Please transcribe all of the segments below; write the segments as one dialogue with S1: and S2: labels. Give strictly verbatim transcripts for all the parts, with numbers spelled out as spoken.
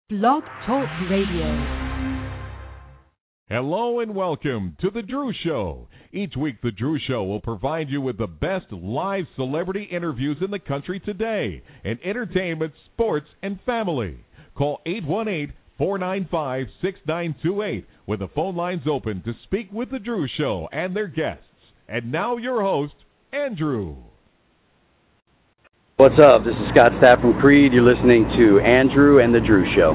S1: Blog Talk Radio.
S2: Hello and welcome to The Drew Show. Each week, The Drew Show will provide you with the best live celebrity interviews in the country today in entertainment, sports, and family. Call eight one eight, four nine five, six nine two eight with the phone lines open to speak with The Drew Show and their guests. And now your host, Andrew.
S3: What's up? This is Scott Stapp from Creed. You're listening to Andrew and The Drew Show.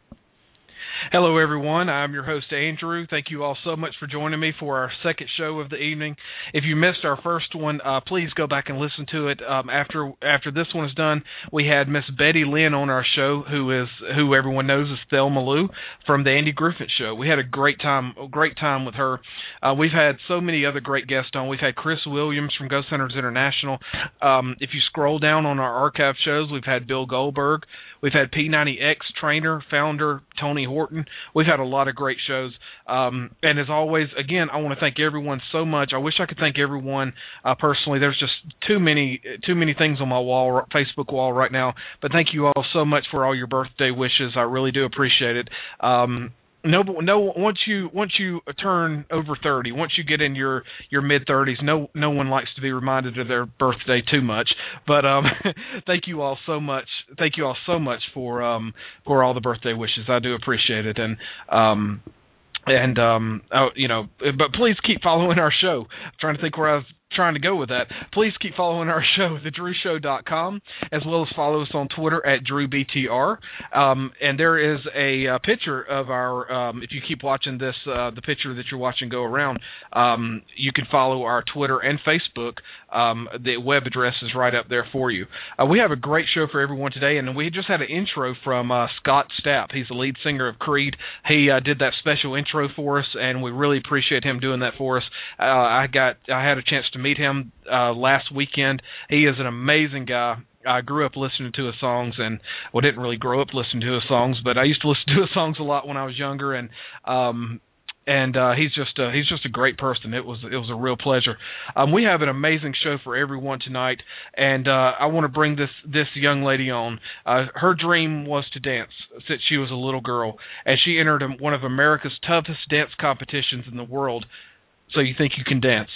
S4: Hello, everyone. I'm your host, Andrew. Thank you all so much for joining me for our second show of the evening. If you missed our first one, uh, please go back and listen to it. Um, after after this one is done, we had Miss Betty Lynn on our show, who is who everyone knows is Thelma Lou from the Andy Griffith Show. We had a great time, a great time with her. Uh, we've had so many other great guests on. We've had Chris Williams from Ghost Hunters International. Um, if you scroll down on our archive shows, we've had Bill Goldberg. We've had P ninety X trainer, founder, Tony Horton. We've had a lot of great shows. Um, and as always, again, I want to thank everyone so much. I wish I could thank everyone uh, personally. There's just too many too many things on my wall, Facebook wall right now. But thank you all so much for all your birthday wishes. I really do appreciate it. Um, No, no. Once you once you turn over thirty, once you get in your, your mid thirties, no no one likes to be reminded of their birthday too much. But um, thank you all so much. Thank you all so much for um for all the birthday wishes. I do appreciate it, and um and um oh, you know, but please keep following our show. I'm trying to think where I was trying to go with that. Please keep following our show, the drew show dot com, as well as follow us on Twitter at Drew B T R. Um, and there is a, a picture of our, um, if you keep watching this, uh, the picture that you're watching go around, um, you can follow our Twitter and Facebook. Um, the web address is right up there for you. Uh, we have a great show for everyone today, and we just had an intro from uh, Scott Stapp. He's the lead singer of Creed. He uh, did that special intro for us, and we really appreciate him doing that for us. Uh, I got, I had a chance to meet him uh, last weekend. He is an amazing guy. I grew up listening to his songs, and well, didn't really grow up listening to his songs, but I used to listen to his songs a lot when I was younger, and um, and uh, he's just uh, he's just a great person. It was it was a real pleasure. Um, we have an amazing show for everyone tonight, and uh, I want to bring this this young lady on. Uh, her dream was to dance since she was a little girl, and she entered one of America's toughest dance competitions in the world. So You Think You Can Dance.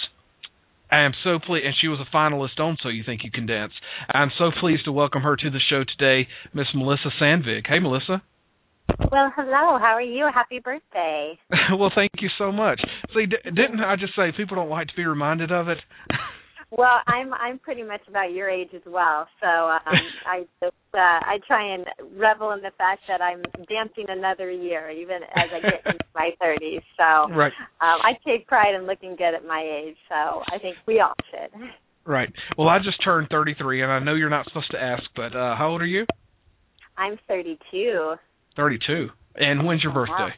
S4: I am so pleased, and she was a finalist on So You Think You Can Dance. I'm so pleased to welcome her to the show today, Miss Melissa Sandvig. Hey, Melissa.
S5: Well, hello. How are you? Happy birthday.
S4: Well, thank you so much. See, d- didn't I just say people don't like to be reminded of it?
S5: Well, I'm I'm pretty much about your age as well, so um, I just uh, I try and revel in the fact that I'm dancing another year, even as I get into my thirties. So
S4: right.
S5: um, I take pride in looking good at my age. So I think we all should.
S4: Right. Well, I just turned thirty-three, and I know you're not supposed to ask, but uh, how old are you?
S5: I'm thirty-two.
S4: thirty-two. And when's your birthday?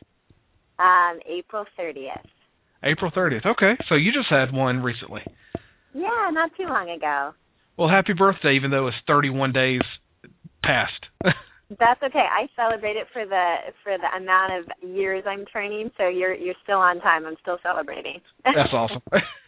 S5: Um, April thirtieth.
S4: April thirtieth. Okay, so you just had one recently.
S5: Yeah, not too long ago.
S4: Well, happy birthday, even though it's thirty-one days past.
S5: That's okay. I celebrate it for the for the amount of years I'm turning, so you're you're still on time. I'm still celebrating.
S4: That's awesome.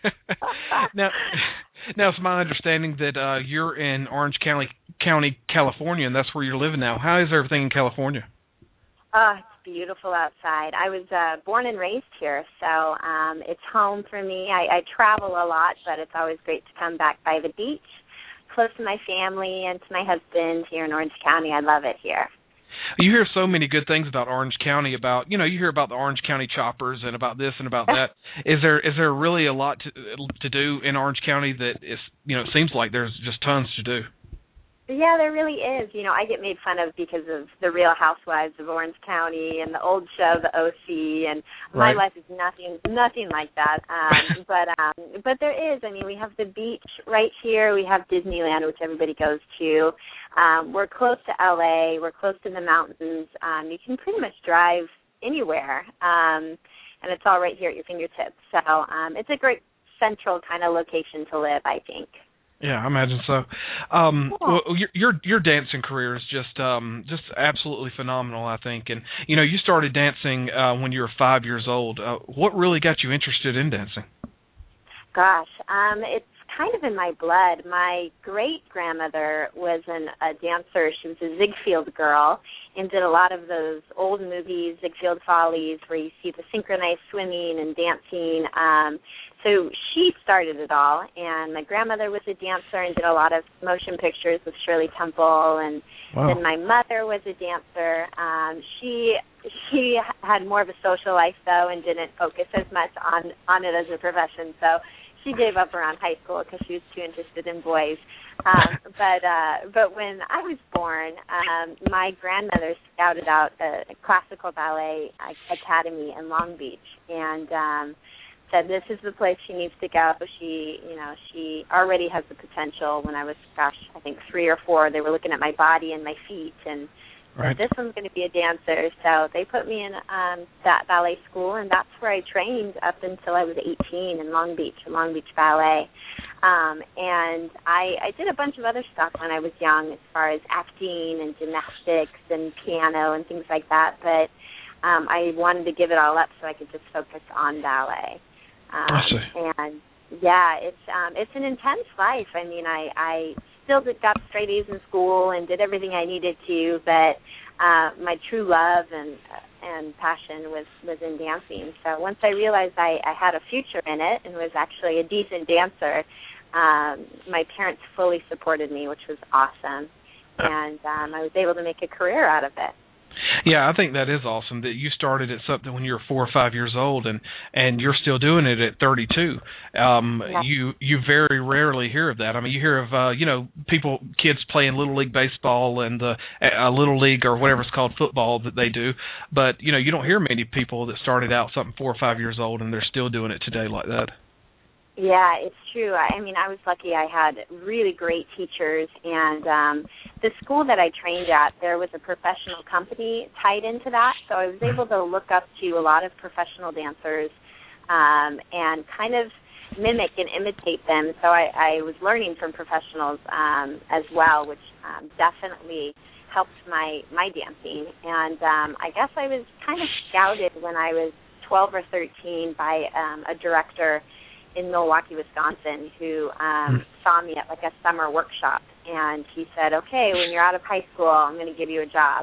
S4: now, now it's my understanding that uh, you're in Orange County, County, California, and that's where you're living now. How is everything in California?
S5: Oh, it's beautiful outside. I was uh, born and raised here, so um, it's home for me. I, I travel a lot, but it's always great to come back by the beach, close to my family and to my husband here in Orange County. I love it here.
S4: You hear so many good things about Orange County, about, you know, you hear about the Orange County choppers and about this and about that. Is there is there really a lot to, to do in Orange County that is, you know, it seems like there's just tons to do?
S5: Yeah, there really is. You know, I get made fun of because of the Real Housewives of Orange County and the old show, The O C, and my
S4: right.
S5: life is nothing nothing like that. Um, but um, but there is. I mean, we have the beach right here. We have Disneyland, which everybody goes to. Um, we're close to L A. We're close to the mountains. Um, you can pretty much drive anywhere, um, and it's all right here at your fingertips. So um, it's a great central kind of location to live, I think.
S4: Yeah, I imagine so. Um, well, your, your your dancing career is just um, just absolutely phenomenal, I think. And you know, you started dancing uh, when you were five years old. Uh, what really got you interested in dancing?
S5: Gosh, um, it's kind of in my blood. My great-grandmother was an, a dancer. She was a Ziegfeld girl and did a lot of those old movies, Ziegfeld Follies, where you see the synchronized swimming and dancing. Um, so she started it all, and my grandmother was a dancer and did a lot of motion pictures with Shirley Temple, and
S4: wow.
S5: then my mother was a dancer. Um, she she had more of a social life, though, and didn't focus as much on, on it as a profession, so she gave up around high school because she was too interested in boys. Um, but uh, but when I was born, um, my grandmother scouted out a, a classical ballet academy in Long Beach, and um, said this is the place she needs to go. She, you know, she already has the potential. When I was, gosh, I think three or four, they were looking at my body and my feet, and
S4: right.
S5: said, this one's going to be a dancer. So they put me in um, that ballet school, and that's where I trained up until I was eighteen in Long Beach, Long Beach Ballet. Um, and I, I did a bunch of other stuff when I was young, as far as acting and gymnastics and piano and things like that. But um, I wanted to give it all up so I could just focus on ballet. Um,
S4: I see.
S5: And yeah, it's um, it's an intense life. I mean, I, I still did, got straight A's in school and did everything I needed to, but uh, my true love and and passion was, was in dancing. So once I realized I, I had a future in it and was actually a decent dancer, um, my parents fully supported me, which was awesome, and um, I was able to make a career out of it.
S4: Yeah, I think that is awesome that you started at something when you were four or five years old, and, and you're still doing it at thirty-two. Um,
S5: yeah.
S4: You you very rarely hear of that. I mean, you hear of uh, you know people, kids playing little league baseball and the uh, little league or whatever it's called, football that they do, but you know you don't hear many people that started out something four or five years old and they're still doing it today like that.
S5: Yeah, it's true. I mean, I was lucky. I had really great teachers, and um, the school that I trained at, there was a professional company tied into that, so I was able to look up to a lot of professional dancers um, and kind of mimic and imitate them. So I, I was learning from professionals um, as well, which um, definitely helped my, my dancing. And um, I guess I was kind of scouted when I was twelve or thirteen by um, a director in Milwaukee, Wisconsin, who um, saw me at like a summer workshop, and he said, okay, when you're out of high school, I'm going to give you a job.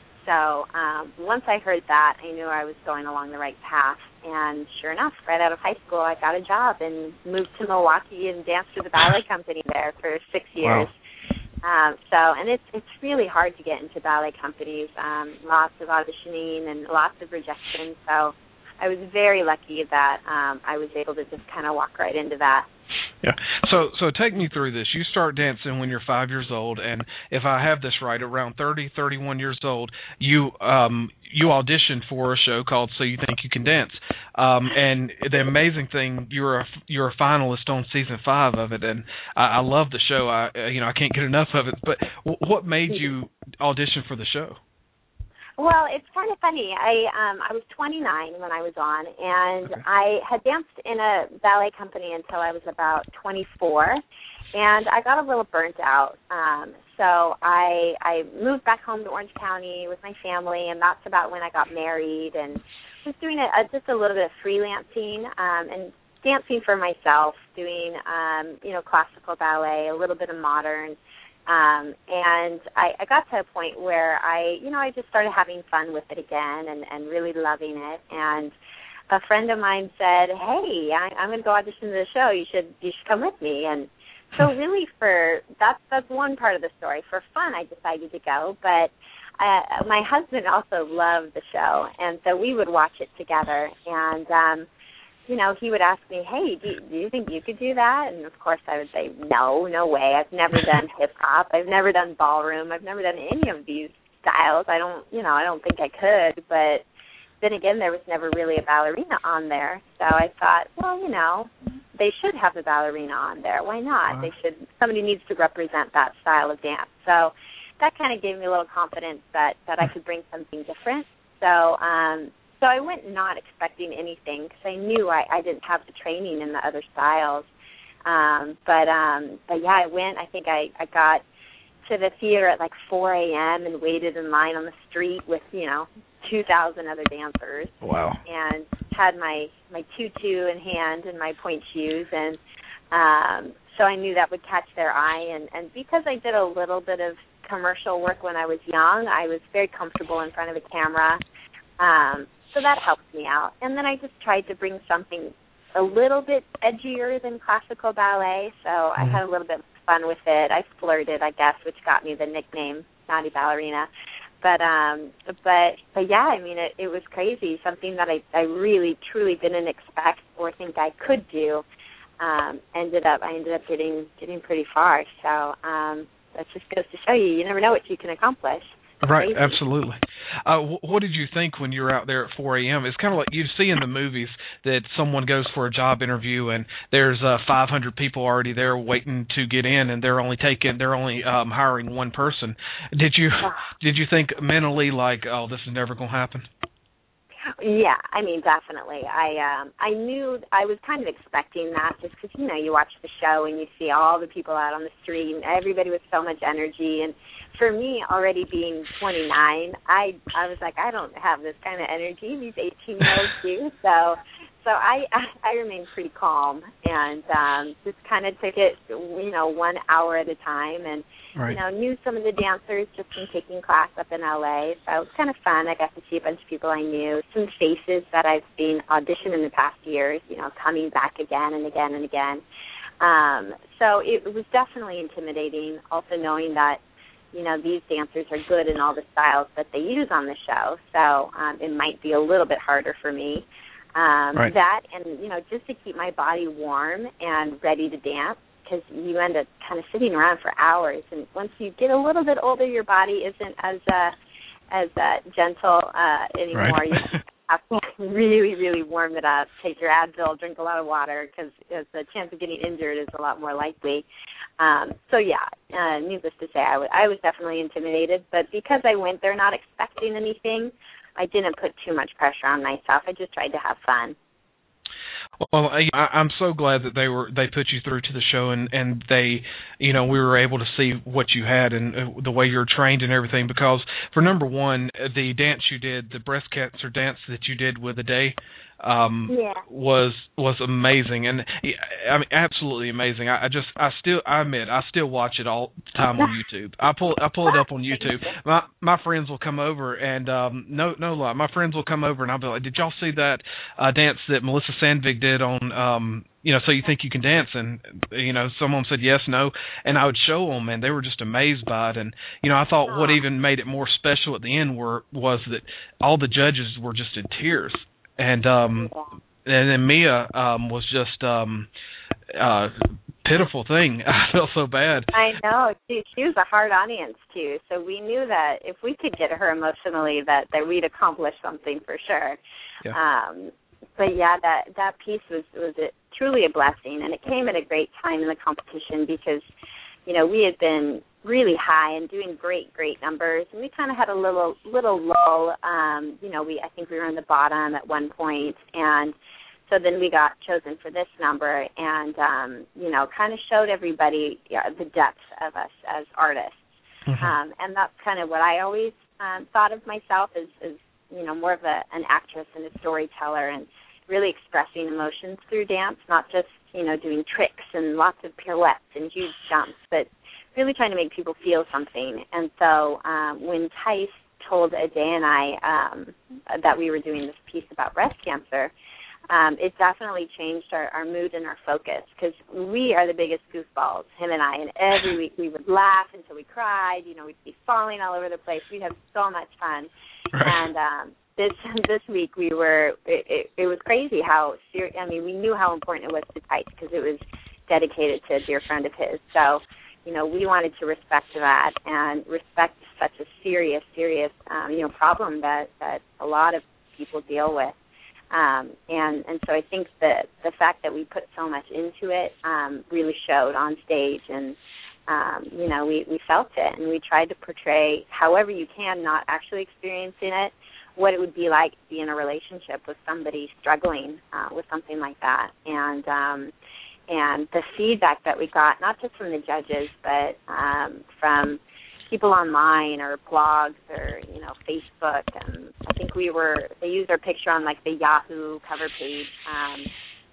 S5: So um, once I heard that, I knew I was going along the right path, and sure enough, right out of high school, I got a job and moved to Milwaukee and danced with the ballet company there for six years. Wow. Um, so, and it's it's really hard to get into ballet companies, um, lots of auditioning and lots of rejection, so I was very lucky that um, I was able to just kind of walk right into that.
S4: Yeah. So so take me through this. You start dancing when you're five years old, and if I have this right, around thirty, thirty-one years old, you um, you auditioned for a show called So You Think You Can Dance. Um, and the amazing thing, you're a, you're a finalist on season five of it, and I, I love the show. I you know I can't get enough of it. But w- what made you audition for the show?
S5: Well, it's kind of funny. I um, I was twenty-nine when I was on, and okay. I had danced in a ballet company until I was about twenty-four, and I got a little burnt out. Um, so I I moved back home to Orange County with my family, and that's about when I got married and was doing a, a, just a little bit of freelancing um, and dancing for myself, doing um, you know classical ballet, a little bit of modern. Um, and I, I got to a point where I, you know, I just started having fun with it again and, and really loving it. And a friend of mine said, "Hey, I, I'm going to go audition to the show. You should, you should come with me." And so, really, for that's that's one part of the story. For fun, I decided to go. But uh, my husband also loved the show, and so we would watch it together. And um, you know, he would ask me, hey, do, do you think you could do that? And, of course, I would say, no, no way. I've never done hip-hop. I've never done ballroom. I've never done any of these styles. I don't, you know, I don't think I could. But then again, there was never really a ballerina on there. So I thought, well, you know, they should have a ballerina on there. Why not? Wow. They should. Somebody needs to represent that style of dance. So that kind of gave me a little confidence that, that I could bring something different. So, um So I went not expecting anything because I knew I, I didn't have the training in the other styles. Um, but, um, but, yeah, I went. I think I, I got to the theater at like four a.m. and waited in line on the street with, you know, two thousand other dancers.
S4: Wow.
S5: And had my, my tutu in hand and my pointe shoes and um, so I knew that would catch their eye. And, and because I did a little bit of commercial work when I was young, I was very comfortable in front of a camera. Um, so that helped me out. And then I just tried to bring something a little bit edgier than classical ballet, so mm-hmm. I had a little bit of fun with it. I flirted, I guess, which got me the nickname Naughty Ballerina. But um, but but yeah, I mean, it, it was crazy. Something that I, I really truly didn't expect or think I could do. Um, ended up I ended up getting getting pretty far. So um, that just goes to show you, you never know what you can accomplish.
S4: Right,
S5: crazy.
S4: Absolutely. Uh, wh- what did you think when you were out there at four a.m.? It's kind of like you see in the movies that someone goes for a job interview and there's uh, five hundred people already there waiting to get in, and they're only taking they're only um, hiring one person. Did you did you think mentally like, oh, this is never going to happen?
S5: Yeah, I mean, definitely. I um, I knew I was kind of expecting that, just because, you know, you watch the show and you see all the people out on the street and everybody with so much energy. And for me, already being twenty-nine, I I was like, I don't have this kind of energy. These eighteen-year-olds do. So so I, I I remained pretty calm and um, just kind of took it, you know, one hour at a time. And
S4: right.
S5: you know, knew some of the dancers just from taking class up in L A, so it was kind of fun. I got to see a bunch of people I knew, some faces that I've seen audition in the past years, you know, coming back again and again and again. Um, so it was definitely intimidating, also knowing that, you know, these dancers are good in all the styles that they use on the show, so um, it might be a little bit harder for me. Um,
S4: right.
S5: That and, you know, just to keep my body warm and ready to dance, because you end up kind of sitting around for hours, and once you get a little bit older, your body isn't as uh, as uh, gentle uh, anymore.
S4: Right.
S5: You have to really, really warm it up. Take your Advil, drink a lot of water, because the chance of getting injured is a lot more likely. Um, so yeah, uh, needless to say, I, w- I was definitely intimidated, but because I went there not expecting anything, I didn't put too much pressure on myself. I just tried to have fun.
S4: Well, I, I'm so glad that they were they put you through to the show, and, and they, you know, we were able to see what you had and uh, the way you're trained and everything. Because for number one, the dance you did, the breast cancer dance that you did with Ade, um,
S5: yeah.
S4: was was amazing, and I mean absolutely amazing. I, I just I still I admit I still watch it all the time on YouTube. I pull I pull it up on YouTube. My my friends will come over and um, no no lie, my friends will come over and I'll be like, did y'all see that uh, dance that Melissa Sandvig did on um, you know, So You Think You Can Dance? And you know, someone said yes, no, and I would show them, and they were just amazed by it. And you know, I thought what even made it more special at the end were was that all the judges were just in tears. And um, and then Mia um, was just um, uh, pitiful thing. I felt so bad.
S5: I know. She, she was a hard audience too, so we knew that if we could get her emotionally, that, that we'd accomplish something for sure.
S4: Yeah.
S5: Um, but yeah, that that piece was was a, truly a blessing, and it came at a great time in the competition because, you know, we had been really high and doing great, great numbers, and we kind of had a little little lull. Um, you know, we I think we were in the bottom at one point, and so then we got chosen for this number, and um, you know, kind of showed everybody yeah, the depth of us as artists. Mm-hmm. Um, and that's kind of what I always um, thought of myself as, as you know, more of a, an actress and a storyteller, and really expressing emotions through dance, not just, you know, doing tricks and lots of pirouettes and huge jumps, but really trying to make people feel something. And so um, when Tice told Ade and I um, that we were doing this piece about breast cancer, um, it definitely changed our, our mood and our focus, because we are the biggest goofballs, him and I, and every week we would laugh until we cried. You know, we'd be falling all over the place. We'd have so much fun.
S4: Right.
S5: And um, this this week we were, it, it, it was crazy how, ser- I mean, we knew how important it was to Tice because it was dedicated to a dear friend of his. So, you know, we wanted to respect that and respect such a serious, serious, um, you know, problem that, that a lot of people deal with. Um, and, and so I think that the fact that we put so much into it um, really showed on stage, and, um, you know, we, we felt it, and we tried to portray, however you can, not actually experiencing it, what it would be like to be in a relationship with somebody struggling uh, with something like that. And um, and the feedback that we got, not just from the judges, but um, from people online or blogs or, you know, Facebook. And I think we were, they used our picture on, like, the Yahoo cover page. Um,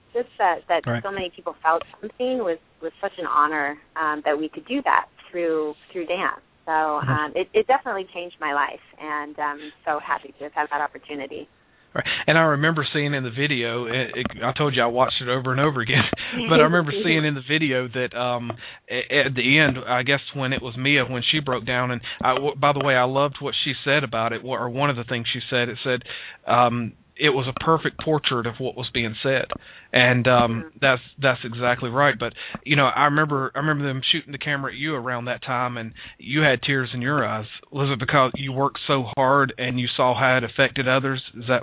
S5: just that, that
S4: right.
S5: so many people felt something was, was such an honor um, that we could do that through through dance. So um, it, it definitely changed my life, and I'm so happy to have had that opportunity.
S4: Right. And I remember seeing in the video, it, it, I told you I watched it over and over again, but I remember seeing in the video that um, at, at the end, I guess when it was Mia, when she broke down, and I, by the way, I loved what she said about it, or one of the things she said, it said, um, it was a perfect portrait of what was being said, and um, that's that's exactly right. But you know, I remember I remember them shooting the camera at you around that time, and you had tears in your eyes. Was it because you worked so hard and you saw how it affected others? Is that?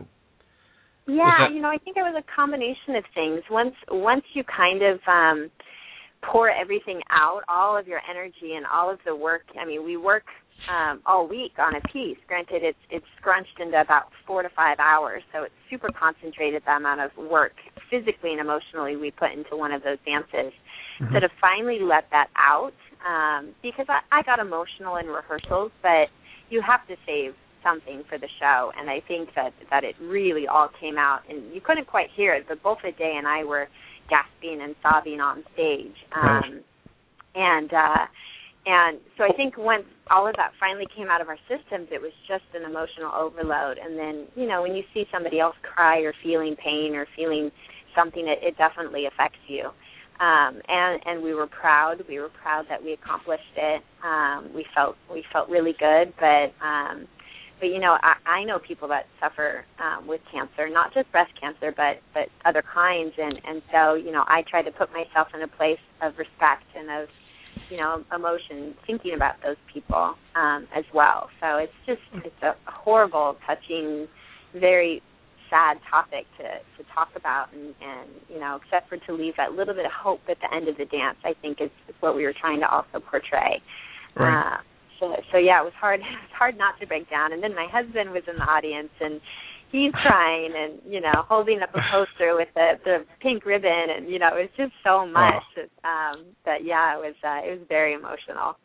S5: Yeah,
S4: that...
S5: you know, I think it was a combination of things. Once once you kind of um, pour everything out, all of your energy and all of the work. I mean, we work. Um, all week on a piece. Granted, it's it's scrunched into about four to five hours, so it's super concentrated, the amount of work physically and emotionally we put into one of those dances. Mm-hmm. So to finally let that out, um, because I, I got emotional in rehearsals, but you have to save something for the show, and I think that, that it really all came out, and you couldn't quite hear it, but both Ade and I were gasping and sobbing on stage. Um,
S4: right.
S5: And, uh, And so I think once all of that finally came out of our systems, it was just an emotional overload. And then, you know, when you see somebody else cry or feeling pain or feeling something, it, it definitely affects you. Um, and, and we were proud. We were proud that we accomplished it. Um, we felt we felt really good. But, um, but you know, I, I know people that suffer um, with cancer, not just breast cancer, but, but other kinds. And, and so, you know, I try to put myself in a place of respect and of, you know, emotion, thinking about those people um, as well. So it's just, it's a horrible, touching, very sad topic to, to talk about, and, and, you know, except for to leave that little bit of hope at the end of the dance, I think is, is what we were trying to also portray.
S4: Right.
S5: Uh, so, so, yeah, it was hard, it was hard not to break down. And then my husband was in the audience, and he's crying and, you know, holding up a poster with the, the pink ribbon, and, you know, it was just so much oh. um, that, yeah, it was uh, it was very emotional.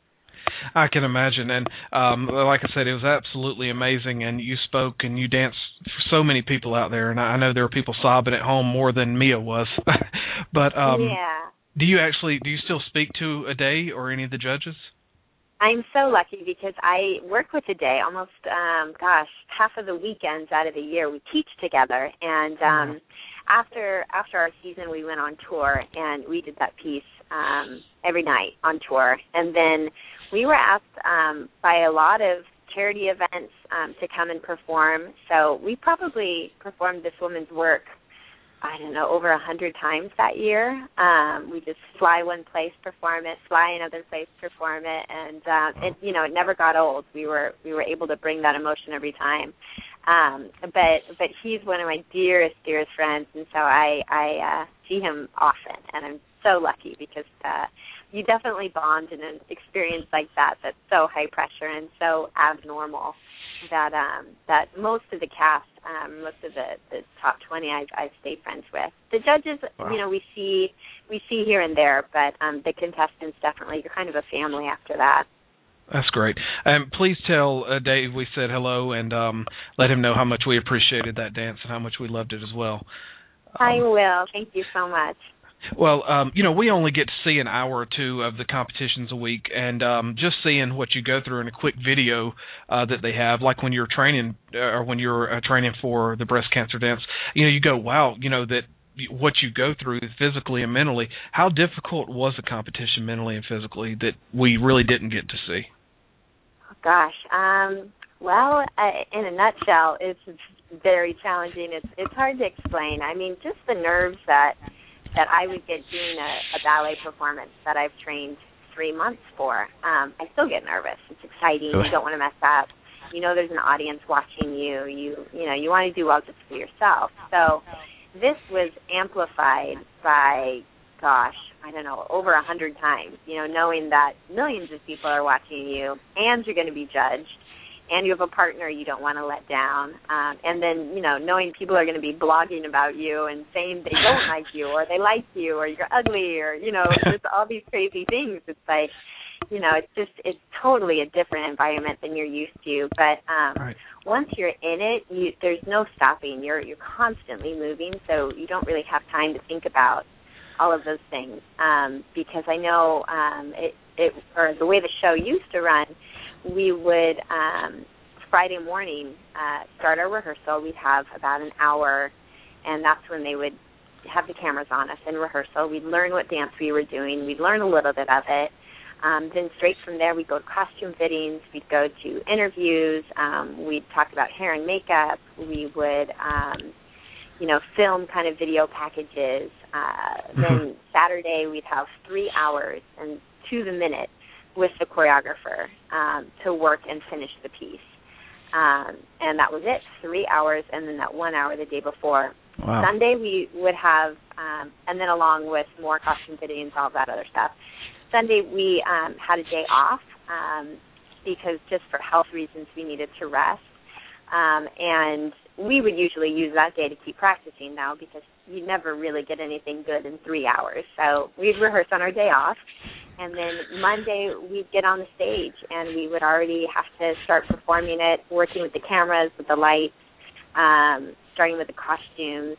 S4: I can imagine, and um, like I said, it was absolutely amazing, and you spoke and you danced for so many people out there, and I know there were people sobbing at home more than Mia was. But um,
S5: yeah.
S4: do you actually, do you still speak to Ade or any of the judges?
S5: I'm so lucky because I work with Ade almost, um, gosh, half of the weekends out of the year. We teach together, and um, mm-hmm. after after our season, we went on tour, and we did that piece um, every night on tour. And then we were asked um, by a lot of charity events um, to come and perform. So we probably performed this woman's work, I don't know, over a hundred times that year. Um, we just fly one place, perform it, fly another place, perform it, and uh, it, you know, it never got old. We were we were able to bring that emotion every time. Um, but but he's one of my dearest dearest friends, and so I I uh, see him often, and I'm so lucky because uh, you definitely bond in an experience like that that's so high pressure and so abnormal. That um, that most of the cast, um, most of the, the top twenty, I've, I've stayed friends with. The judges, wow. you know, we see we see here and there, but um, the contestants definitely, you're kind of a family after that.
S4: That's great. Um, please tell uh, Dave we said hello, and um, let him know how much we appreciated that dance and how much we loved it as well. Um,
S5: I will. Thank you so much.
S4: Well, um, you know, we only get to see an hour or two of the competitions a week, and um, just seeing what you go through in a quick video uh, that they have, like when you're training uh, or when you're uh, training for the breast cancer dance, you know, you go, wow, you know, that what you go through physically and mentally. How difficult was the competition mentally and physically that we really didn't get to see?
S5: Oh, gosh, um, well, uh, in a nutshell, it's very challenging. It's it's hard to explain. I mean, just the nerves that that I would get doing a, a ballet performance that I've trained three months for. Um, I still get nervous. It's exciting. You don't want to mess up. You know there's an audience watching you. You you know, you want to do well just for yourself. So this was amplified by, gosh, I don't know, over a hundred times, you know, knowing that millions of people are watching you and you're going to be judged. And you have a partner you don't want to let down. Um, and then, you know, knowing people are going to be blogging about you and saying they don't like you or they like you or you're ugly or, you know, just all these crazy things. It's like you know, it's just it's totally a different environment than you're used to. But um,
S4: right.
S5: once you're in it, you, there's no stopping. You're you're constantly moving, so you don't really have time to think about all of those things. Um, because I know um, it, it or the way the show used to run, we would um, Friday morning uh, start our rehearsal. We'd have about an hour, and that's when they would have the cameras on us in rehearsal. We'd learn what dance we were doing. We'd learn a little bit of it. Um, then straight from there, we'd go to costume fittings. We'd go to interviews. Um, we'd talk about hair and makeup. We would, um, you know, film kind of video packages. Uh, mm-hmm. Then Saturday, we'd have three hours and to the minute with the choreographer um, to work and finish the piece. Um, and that was it, three hours, and then that one hour the day before.
S4: Wow.
S5: Sunday we would have, um, and then along with more costume fittings, all that other stuff. Sunday we um, had a day off um, because just for health reasons we needed to rest. Um, and we would usually use that day to keep practicing now because you never really get anything good in three hours. So we'd rehearse on our day off. And then Monday, we'd get on the stage, and we would already have to start performing it, working with the cameras, with the lights, um, starting with the costumes,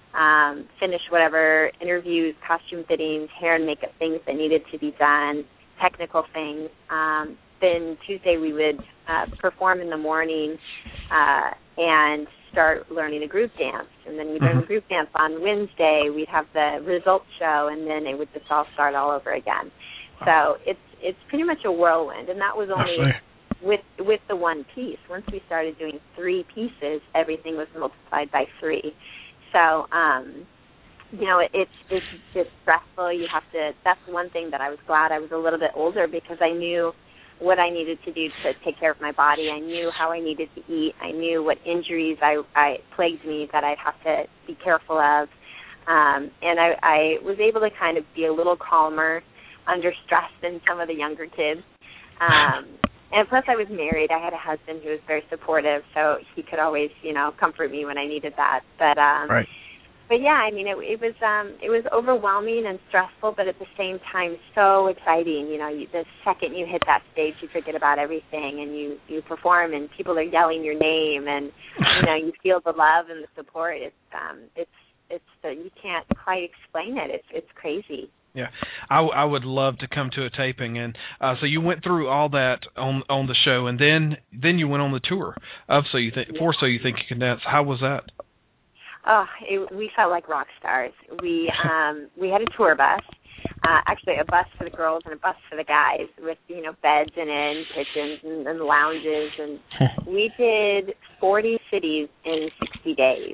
S5: um, finish whatever interviews, costume fittings, hair and makeup things that needed to be done, technical things. Um, then Tuesday, we would uh, perform in the morning uh, and start learning the group dance. And then we'd learn the group dance on Wednesday. We'd have the results show, and then it would just all start all over again. So it's it's pretty much a whirlwind, and that was only with with the one piece. Once we started doing three pieces, everything was multiplied by three. So, um, you know, it, it's it's it's stressful. You have to. That's one thing that I was glad I was a little bit older because I knew what I needed to do to take care of my body. I knew how I needed to eat. I knew what injuries I, I plagued me that I'd have to be careful of, um, and I, I was able to kind of be a little calmer under stress than some of the younger kids. Um, and plus I was married. I had a husband who was very supportive, so he could always, you know, comfort me when I needed that. But um
S4: right.
S5: But yeah, I mean it, it was um it was overwhelming and stressful, but at the same time so exciting. You know, you, the second you hit that stage you forget about everything and you, you perform and people are yelling your name and you know, you feel the love and the support. It's um it's it's uh, you can't quite explain it. It's it's crazy.
S4: Yeah, I, I would love to come to a taping, and uh, so you went through all that on on the show, and then then you went on the tour of So You Think for So You Think You Can Dance. How was that?
S5: Oh, it, we felt like rock stars. We um, we had a tour bus, uh, actually a bus for the girls and a bus for the guys, with you know beds in it, and kitchens and, and lounges, and we did forty cities in sixty days.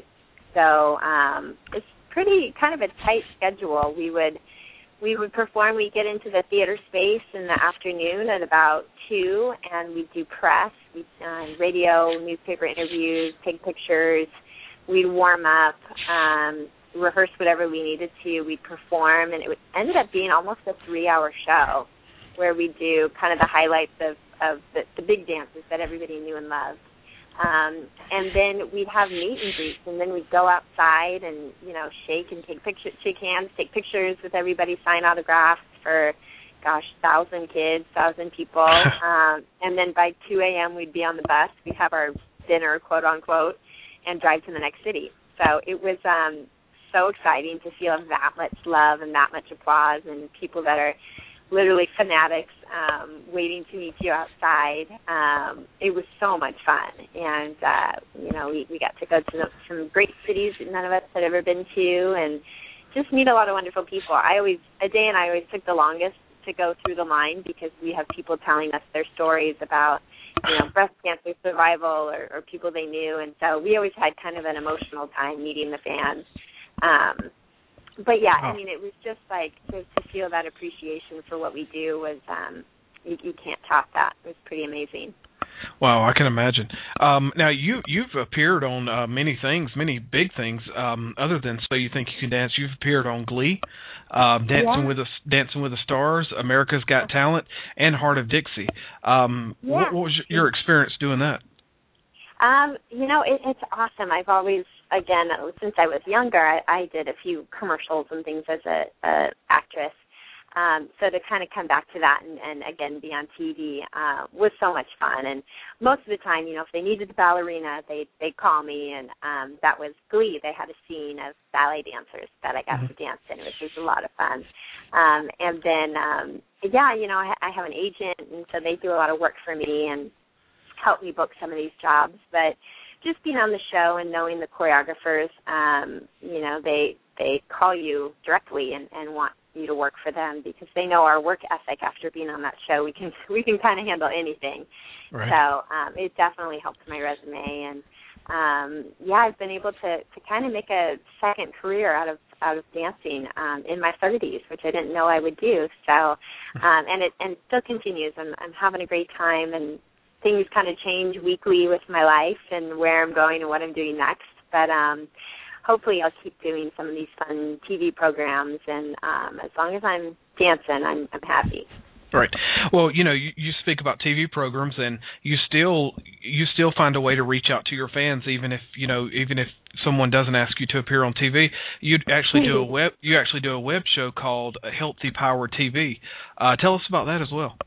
S5: So um, it's pretty kind of a tight schedule. We would. We would perform, we'd get into the theater space in the afternoon at about two, and we'd do press, we'd uh, radio, newspaper interviews, take pictures, we'd warm up, um, rehearse whatever we needed to, we'd perform, and it would, ended up being almost a three-hour show where we'd do kind of the highlights of, of the, the big dances that everybody knew and loved. Um, and then we'd have meet and greets, and then we'd go outside and, you know, shake and take pictures, shake hands, take pictures with everybody, sign autographs for, gosh, thousand kids, thousand people. Um, and then by two a.m. we'd be on the bus. We'd have our dinner, quote unquote, and drive to the next city. So it was um, so exciting to feel that much love and that much applause and people that are literally fanatics um, waiting to meet you outside. Um, it was so much fun. And, uh, you know, we, we got to go to some great cities that none of us had ever been to and just meet a lot of wonderful people. I always, Ade and I always took the longest to go through the line because we have people telling us their stories about, you know, breast cancer survival or, or people they knew. And so we always had kind of an emotional time meeting the fans. Um But, yeah, I mean, it was just like to, to feel that appreciation for what we do was um, you, you can't top that. It was pretty amazing.
S4: Wow, I can imagine. Um, now, you, you've appeared on uh, many things, many big things, um, other than So You Think You Can Dance. You've appeared on Glee, uh, Dancing
S5: yeah.
S4: with the Dancing with the Stars, America's Got Talent, and Heart of Dixie. Um,
S5: yeah.
S4: what, what was your experience doing that?
S5: Um, you know, it, it's awesome. I've always, again, since I was younger, I, I did a few commercials and things as a, a actress. Um, so to kind of come back to that and, and again, be on T V uh, was so much fun. And most of the time, you know, if they needed the ballerina, they'd, they'd call me, and um, that was Glee. They had a scene of ballet dancers that I got mm-hmm. to dance in, which was a lot of fun. Um, and then, um, yeah, you know, I, I have an agent, and so they do a lot of work for me and help me book some of these jobs. But just being on the show and knowing the choreographers, um, you know, they they call you directly and, and want you to work for them because they know our work ethic. After being on that show, we can we can kind of handle anything. Right. So um, it definitely helps my resume, and um, yeah, I've been able to, to kind of make a second career out of out of dancing um, in my thirties, which I didn't know I would do. So um, and it and it still continues. I'm I'm having a great time, and things kind of change weekly with my life and where I'm going and what I'm doing next. But um, hopefully I'll keep doing some of these fun T V programs, and um, as long as I'm dancing, I'm, I'm happy.
S4: Right. Well, you know, you, you speak about T V programs, and you still you still find a way to reach out to your fans, even if you know, even if someone doesn't ask you to appear on T V. You actually do a web you actually do a web show called Healthy Power T V. Uh, tell us about that as well.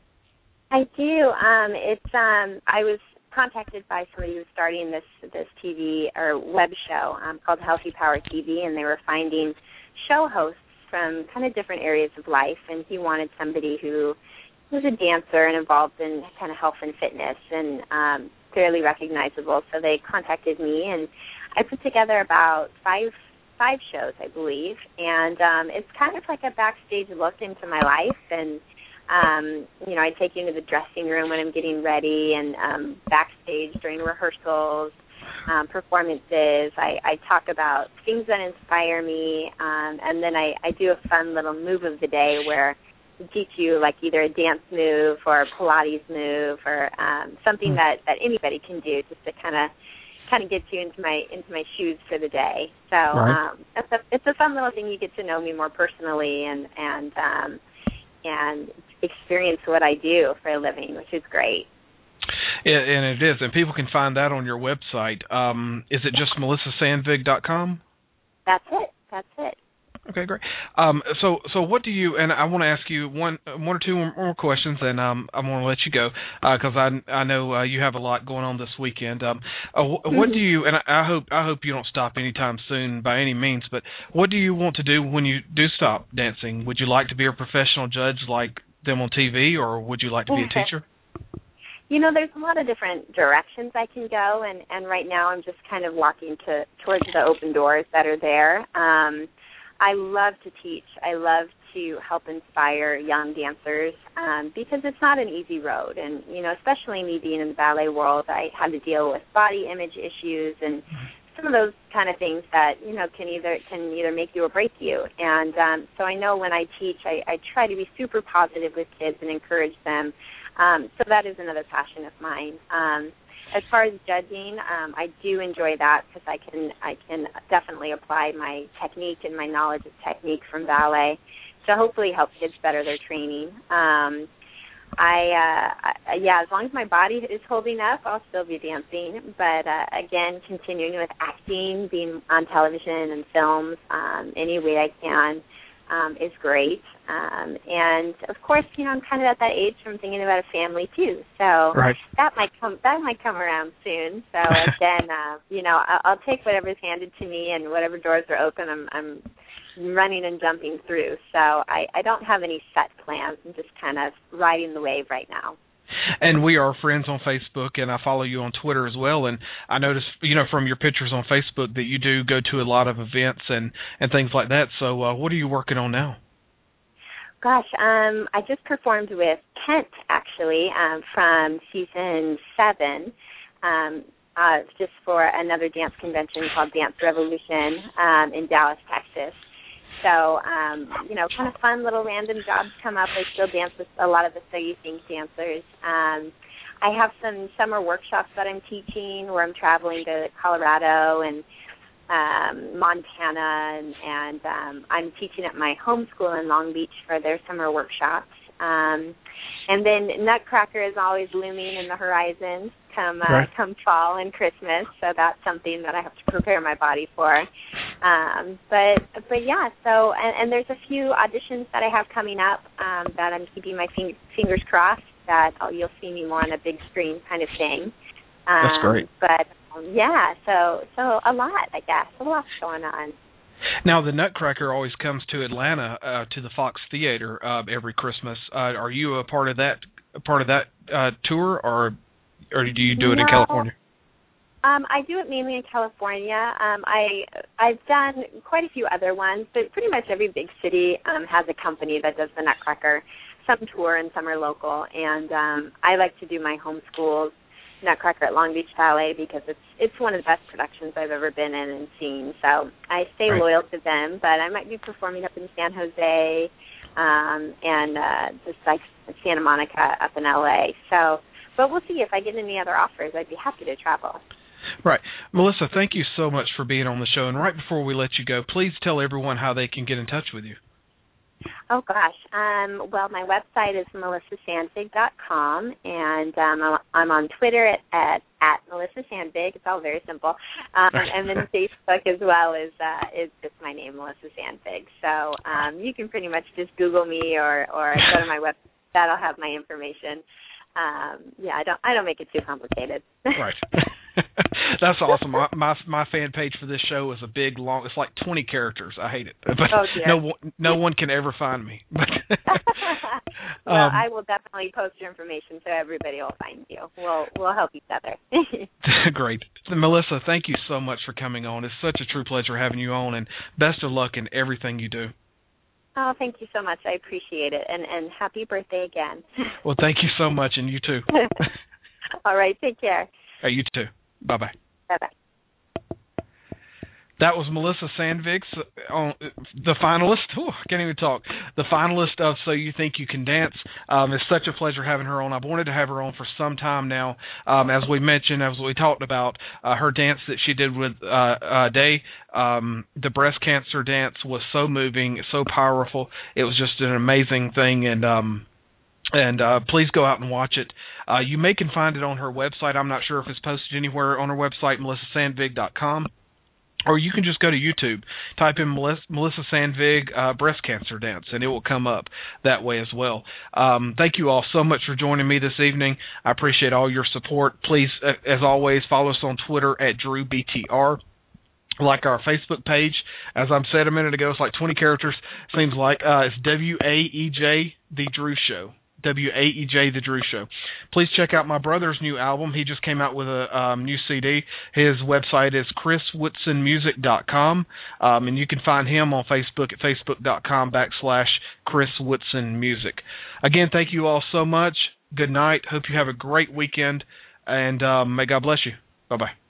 S5: I do. Um, it's um, I was contacted by somebody who was starting this this T V or web show um, called Healthy Power T V, and they were finding show hosts from kind of different areas of life, and he wanted somebody who was a dancer and involved in kind of health and fitness and um, fairly recognizable. So they contacted me, and I put together about five five shows, I believe, and um, it's kind of like a backstage look into my life. And Um, you know, I take you into the dressing room when I'm getting ready, and um, backstage during rehearsals, um, performances. I, I talk about things that inspire me, um, and then I, I do a fun little move of the day where I teach you like either a dance move or a Pilates move or um, something that, that anybody can do just to kind of kind of get you into my into my shoes for the day. So right. um, it's a it's a fun little thing. You get to know me more personally, and and um, and experience what I do for a living, which is great.
S4: Yeah, and it is, and people can find that on your website. Um, is it just melissa sandvig dot com? That's
S5: it. That's it.
S4: Okay, great. Um, so, so what do you? And I want to ask you one, one or two more questions, and um, I'm going to let you go because uh, I, I know uh, you have a lot going on this weekend. Um, uh, what do you? And I, I hope, I hope you don't stop anytime soon by any means. But what do you want to do when you do stop dancing? Would you like to be a professional judge like them on T V, or would you like to be a teacher?
S5: You know, there's a lot of different directions I can go, and, and right now I'm just kind of walking to towards the open doors that are there. Um, I love to teach. I love to help inspire young dancers um, because it's not an easy road. And, you know, especially me being in the ballet world, I had to deal with body image issues and some of those kind of things that, you know, can either can either make you or break you. And um, so I know when I teach, I, I try to be super positive with kids and encourage them. Um, so that is another passion of mine. Um, as far as judging, um, I do enjoy that because I can I can definitely apply my technique and my knowledge of technique from ballet to hopefully help kids better their training. Um, I, uh, I yeah, as long as my body is holding up, I'll still be dancing. But uh, again, continuing with acting, being on television and films, um, any way I can. Um, is great. Um, and, of course, you know, I'm kind of at that age where I'm thinking about a family, too. So right. that might come that might come around soon. So, again, uh, you know, I'll, I'll take whatever's handed to me and whatever doors are open, I'm, I'm running and jumping through. So I, I don't have any set plans. I'm just kind of riding the wave right now.
S4: And we are friends on Facebook, and I follow you on Twitter as well. And I noticed, you know, from your pictures on Facebook that you do go to a lot of events and, and things like that. So uh, what are you working on now?
S5: Gosh, um, I just performed with Kent, actually, um, from season seven, um, uh, just for another dance convention called Dance Revolution um, in Dallas, Texas. So, um, you know, kind of fun little random jobs come up. I still dance with a lot of the So You Think dancers. Um, I have some summer workshops that I'm teaching where I'm traveling to Colorado and um, Montana, and, and um, I'm teaching at my home school in Long Beach for their summer workshops. Um, and then Nutcracker is always looming in the horizon come uh, right. come fall and Christmas, so that's something that I have to prepare my body for. Um, but but yeah, so and, and there's a few auditions that I have coming up um, that I'm keeping my fing- fingers crossed that I'll, you'll see me more on a big screen kind of thing. Um,
S4: That's great.
S5: But um, yeah, so so a lot, I guess, a lot's going on.
S4: Now the Nutcracker always comes to Atlanta uh, to the Fox Theater uh, every Christmas. Uh, are you a part of that a part of that uh, tour, or or do you do it
S5: no.
S4: in California?
S5: Um, I do it mainly in California. Um, I I've done quite a few other ones, but pretty much every big city um, has a company that does the Nutcracker. Some tour and some are local, and um, I like to do my homeschooled Nutcracker at Long Beach Ballet because it's it's one of the best productions I've ever been in and seen. So I stay
S4: right.
S5: loyal to them, but I might be performing up in San Jose um, and uh, just like Santa Monica up in L A. So, but we'll see if I get any other offers. I'd be happy to travel.
S4: Right. Melissa, thank you so much for being on the show. And right before we let you go, please tell everyone how they can get in touch with you.
S5: Oh, gosh. Um, well, my website is melissa sandvig dot com, and um, I'm on Twitter at, at, at Melissa Sandvig. It's all very simple. Um, and then Facebook as well is uh, is just my name, Melissa Sandvig. So um, you can pretty much just Google me or, or go to my website. That'll have my information. Um, yeah, I don't I don't make it too complicated.
S4: Right. That's awesome. My, my my fan page for this show is a big long. It's like twenty characters. I hate it, but
S5: oh, dear.
S4: no one no one can ever find me. But
S5: well,
S4: um,
S5: I will definitely post your information so everybody will find you. We'll we'll help each other.
S4: Great, Melissa. Thank you so much for coming on. It's such a true pleasure having you on, and best of luck in everything you do.
S5: Oh, thank you so much. I appreciate it, and and happy birthday again.
S4: Well, thank you so much, and you too.
S5: All right, take care.
S4: Hey, you too. Bye bye.
S5: Bye bye.
S4: That was Melissa Sandvig, uh, the finalist. Oh, I can't even talk. The finalist of So You Think You Can Dance. Um, it's such a pleasure having her on. I've wanted to have her on for some time now. Um, as we mentioned, as we talked about, uh, her dance that she did with uh, uh, Day, um, the breast cancer dance was so moving, so powerful. It was just an amazing thing, and um, and uh, please go out and watch it. Uh, you may can find it on her website. I'm not sure if it's posted anywhere on her website, melissa sandvig dot com. Or you can just go to YouTube, type in Melissa, Melissa Sandvig uh, breast cancer dance, and it will come up that way as well. Um, thank you all so much for joining me this evening. I appreciate all your support. Please, uh, as always, follow us on Twitter at Drew B T R. Like our Facebook page. As I said a minute ago, it's like twenty characters, seems like. Uh, it's W A E J, The Drew Show. W A E J, The Drew Show. Please check out my brother's new album. He just came out with a um, new C D. His website is chris whitson music dot com, um, and you can find him on Facebook at facebook dot com backslash Chris Whitson Music. Again, thank you all so much. Good night. Hope you have a great weekend, and um, may God bless you. Bye-bye.